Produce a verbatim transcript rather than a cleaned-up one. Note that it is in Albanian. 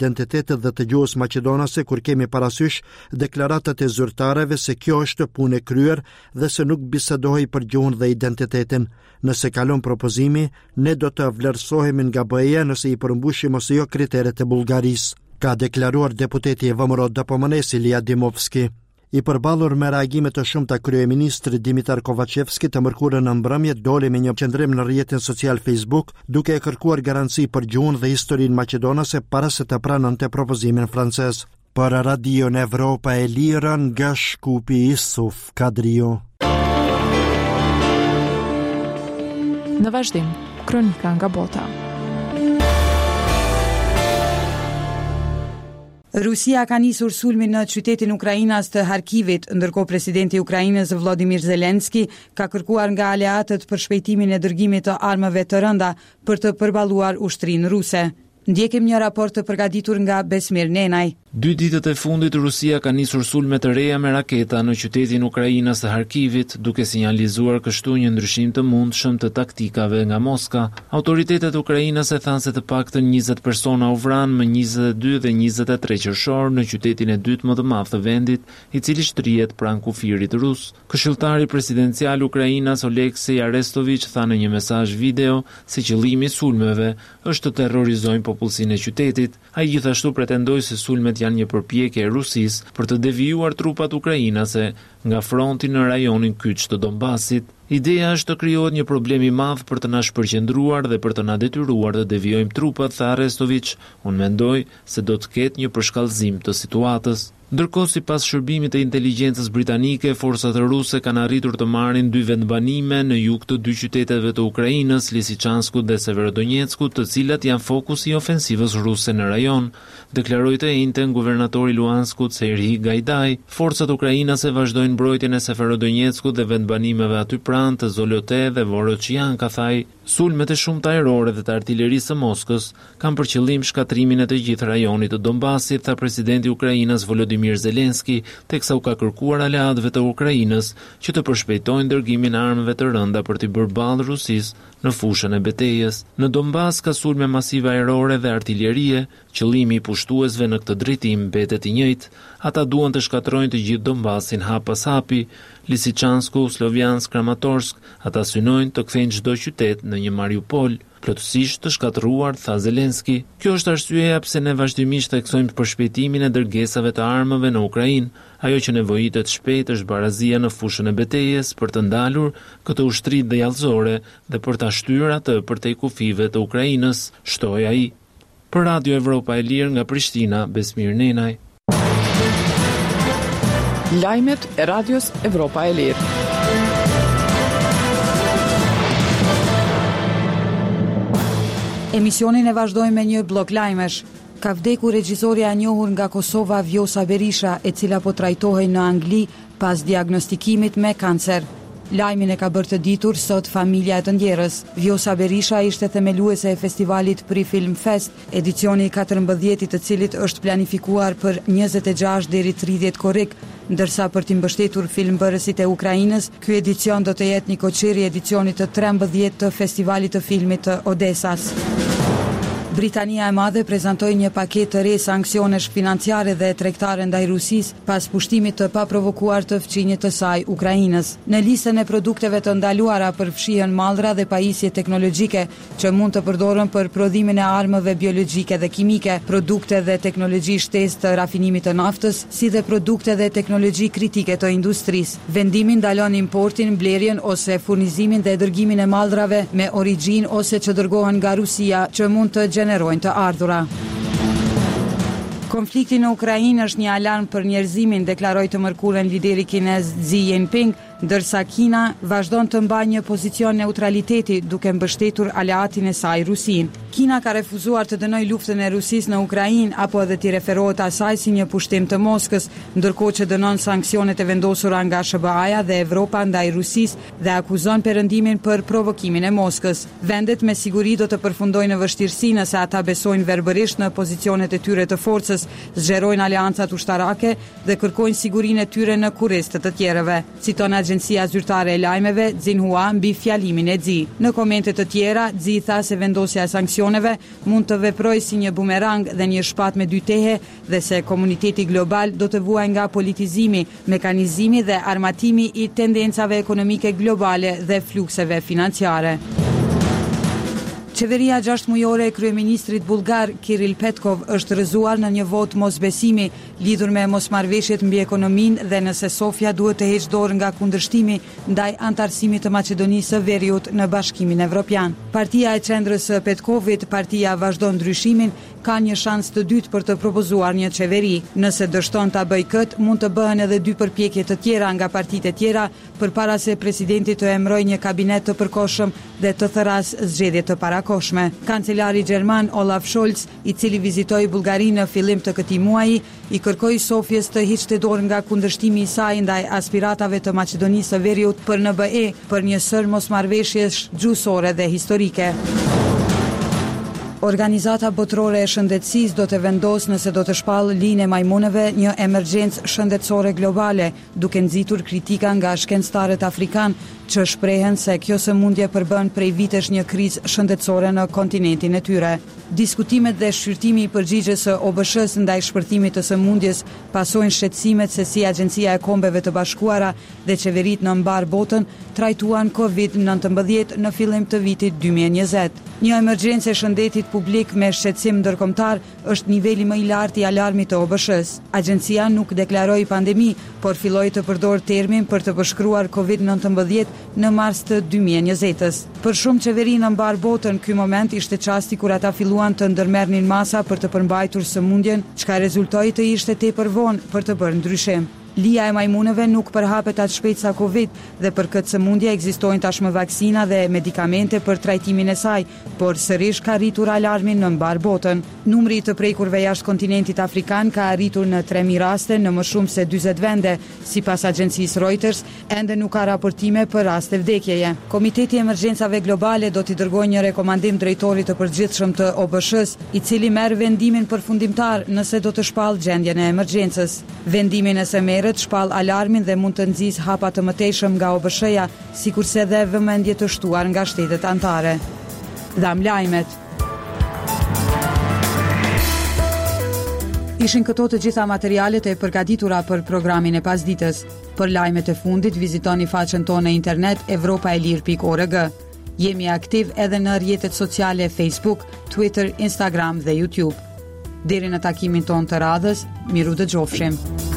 identitetit dhe të gjuhës maqedonase kur kemi parasysh deklaratat e zyrtareve se kjo është punë e kryer dhe se nuk bisedohej për gjuhën dhe identitetin. Nëse kalon propozimi, ne do të vlerësohemi nga B E-ja nëse i përmbushim ose jo kriteret e Bullgarisë, ka deklaruar deputeti e V M R O D P M N-s Ilia Dimovski. I përballur me reagimet të shumta kryeministri Dimitar Kovacevski të mërkurën në mbrëmje doli me një qendrim në rrjetin social Facebook duke e kërkuar garanci për gjuhën dhe historinë maqedonase para se të pranonte propozimin francez. Për Radion Evropa e Lirë nga Shkupi Isuf Kadrio. Në vazhdim, kronika nga bota. Rusia ka nisur sulmin në qytetin Ukrainas të Harkivit, ndërkohë presidenti i Ukrainës Volodymyr Zelensky ka kërkuar nga aleatët për shpejtimin e dërgimit të armëve të rënda për të përballuar ushtrinë ruse. Ndjekim një raport të përgatitur nga Besmir Nenaj. Dy ditët e fundit Rusia ka nisur sulme të reja me raketa në qytetin Ukrainas të Harkivit, duke sinjalizuar kështu një ndryshim të mundshëm të taktikave nga Moska. Autoritetet ukrainase thanë se të paktën njëzet persona u vranë më njëzet e dy dhe njëzet e tre qershor në qytetin e dytë më të madh të vendit, i cili shtrihet pranë kufirit rus. Këshilltari presidencial Ukrainas Oleksij Arestovich tha në një mesazh video se qëllimi i sulmeve është të terrorizojnë popullsinë e qytetit. Ai gjithashtu pretendoi se sulmet janë një përpjekje e Rusisë për të devijuar trupat ukrainase nga fronti në rajonin kyç të Donbasit. Ideja është të krijohet një problem i madh për të na shpërqendruar dhe për të na detyruar të devijojmë trupat, tha Arestovich. Unë mendoj se do të ketë një përshkallëzim të situatës. Ndërkohë, sipas shërbimit të inteligjencës britanike, forcat ruse kanë arritur të marrin dy vendbanime në jug të dy qyteteve të Ukrainës, Lisiçanskut dhe Severodonetskut, të cilat janë fokusi i ofensivës ruse në rajon, deklaroi të njëjtën guvernatori i Luhanskut Serhii Gaidai. Forcat ukrainase vazhdojnë mbrojtjen e Severodonetskut dhe vendbanimeve aty pranë të Zolote dhe Vorochianka, thaj. Sulmet e shumta ajrore dhe të artillerisë së Moskës kanë për qëllim shkatrimin e të gjithë rajonit të Donbasit, tha presidenti i Ukrainës Volodymyr Zelensky, teksa u ka kërkuar aleatëve të Ukrainës që të përshpejtojnë dërgimin e armëve të rënda për të bërë ballë Rusisë në fushën e betejës. Në Donbas ka sulme masive ajrore dhe artillerie, qëllimi i pushtuesve në këtë drejtim mbetet i njëjtë. Ata duan të shkatrojnë të gjithë Donbasin hap pas hapi. Lisiçansku, Sloviansk, Kramatorsk, ata synojnë të kthejnë çdo qytet në një Mariupol, plotësisht të shkatruar, tha Zelensky. Kjo është arsyeja pse ne vazhdimisht theksojmë përshpejtimin e dërgesave të armëve në Ukrainë. Ajo që nevojitet shpejt është barazia në fushën e betejës për të ndalur këtë ushtri dejallëzore dhe për ta shtyrë atë përtej kufive të Ukrainës, shtoi ai. Për Radio Evropa e Lirë nga Prishtina, Besmir Nenaj. Lajmet e Radios Evropa e Lirë. Emisionin e vazhdojmë me një blok lajmesh. Ka vdekur regjisorja e njohur nga Kosova Vjosa Berisha, e cila po trajtohej në Angli pas diagnostikimit me kancer. Lajmin e ka bërë të ditur sot familja e të ndjerës. Vjosa Berisha ishte themeluese e festivalit Pri Film Fest, edicioni katërmbëdhjetë të cilit është planifikuar për njëzet e gjashtë deri tridhjetë korrik, ndërsa për t'i mbështetur filmbërësit e Ukrainës, ky edicion do të jetë një koçiri edicionit të trembëdhjetë të festivalit të filmit të Odesas. Britania e Madhe prezantoi një paketë të re sanksionesh financiare dhe tregtare ndaj Rusisë pas pushtimit të paprovokuar të fqinjit të saj Ukrainës. Në listën e produkteve të ndaluara përfshihen mallra dhe pajisje teknologjike që mund të përdoren për prodhimin e armëve biologjike dhe kimike, produkte dhe teknologji shtesë të rafinimit të naftës, si dhe produkte dhe teknologji kritike të industrisë. Vendimi ndalon importin, blerjen ose furnizimin dhe dërgimin e mallrave me origjinë ose që dërgohen nga Rusia që mund të generojnë të ardhura. Konflikti në Ukrainë është një alarm për njerëzimin, deklaroi të mërkurën lideri kinez Xi Jinping, ndërsa Kina vazhdon të mbajë një pozicion neutraliteti duke mbështetur aleatin e saj Rusin. Kina ka refuzuar të dënojë luftën e Rusisë në Ukrainë apo edhe t'i referohet asaj si një pushtim të Moskës, ndërkohë që dënon sanksionet e vendosura nga S B A-ja dhe Evropa ndaj Rusisë dhe akuzon perëndimin për provokimin e Moskës. Vendet me siguri do të përfundojnë në vështirësi nëse ata besojnë verbërisht në pozicionet e tyre të forcës, zgjerojnë aleancat ushtarake dhe kërkojnë sigurinë e tyre në kurriz të të tjerëve. Citon Agjencia Zyrtare e Lajmeve Xinhua mbi fjalimin e Xi. Në komente të tjera, Xi tha se vendosja e sanksioneve emisioneve mund të veprojë si një bumerang dhe një shpat me dy tehe dhe se komuniteti global do të vuajë nga politizimi, mekanizimi dhe armatimi i tendencave ekonomike globale dhe flukseve financiare. Qeveria gjashtë mujore e kryeministrit bullgar Kiril Petkov është rrëzuar në një votë mosbesimi lidhur me mosmarrveshjet mbi ekonominë dhe nëse Sofia duhet të heqë dorë nga kundërshtimi ndaj antarësimit të Maqedonisë së Veriut në Bashkimin Evropian. Partia e qendrës së Petkovit, Partia Vazhdo Ndryshimin, ka një shans të dytë për të propozuar një qeveri. Nëse dështon ta bëjë këtë, mund të bëhen edhe dy përpjekje të tjera nga partitë e tjera përpara se presidenti të emërojë një kabinet të përkohshëm dhe të thërrasë zgjedhje të parakohshme. Kancelari gjerman Olaf Scholz, i cili vizitoi Bullgarinë në fillim të këtij muaji, i kërkoi Sofjes të hiqte dorë nga kundërshtimi i saj ndaj aspiratave të Maqedonisë së Veriut për N B E për një sër mosmarrveshjesh gjuhësore dhe historike. Organizata Botërore e Shëndetësisë do të vendosë nëse do të shpallë linë e majmuneve një emergjencë shëndetësore globale, duke nxitur kritika nga shkencëtarët afrikanë që shprehen se kjo sëmundje përbën prej vitesh një krizë shëndetësore në kontinentin e tyre. Diskutimet dhe shqyrtimi i përgjigjes së O B S H-s ndaj shpërthimit të sëmundjes pasojnë shqetësimet se si Agjencia e Kombeve të Bashkuara dhe qeveritë në mbar botën trajtuan Covid nëntëmbëdhjetë në fillim të vitit dy mijë e njëzet. Një emergjencë e shëndetit publik me shqetësim ndërkombëtar është niveli më i lartë i alarmit të O B S H-s. Agjencia nuk deklaroi pandemi, por filloi të përdor termin për të përshkruar Covid nëntëmbëdhjetë në mars të dy mijë e njëzetës. Për shumë qeveri në mbar botën, ky moment ishte çasti kur ata filluan të ndërmerrnin masa për të përmbajtur sëmundjen, çka rezultoi të ishte tepër vonë për të bërë ndryshim. Lija e majmuneve nuk përhapet atë shpejt sa Covid dhe për këtë sëmundje ekzistojnë tashmë vaksina dhe medikamente për trajtimin e saj, por sërish ka rritur alarmin në mbar botën. Numri i të prekurve jashtë kontinentit afrikan ka arritur në tre mijë raste në më shumë se dyzet vende, sipas agjencisë Reuters, ende nuk ka raportime për raste vdekjeje. Komiteti i Emergjencave Globale do t'i dërgojë një rekomandim drejtorit të përgjithshëm të O B S H-s, i cili merr vendimin përfundimtar nëse do të shpallë gjendjen e emergjencës. Vendimin nëse merret shpall alarmin dhe mund të nxjisë hapa të mëtejshëm nga O B S H-ja, sikurse dhe vëmendje të shtuar nga shtetet anëtare. Dham lajmet. Ishin këto të gjitha materialet e përgatitura për programin e pasditës. Për lajmet e fundit vizitoni faqen tonë në internet evropa e lir pikë org. Jemi aktiv edhe në rrjetet sociale Facebook, Twitter, Instagram dhe YouTube. Deri në takimin tonë të radhës, miru dëgjofshim.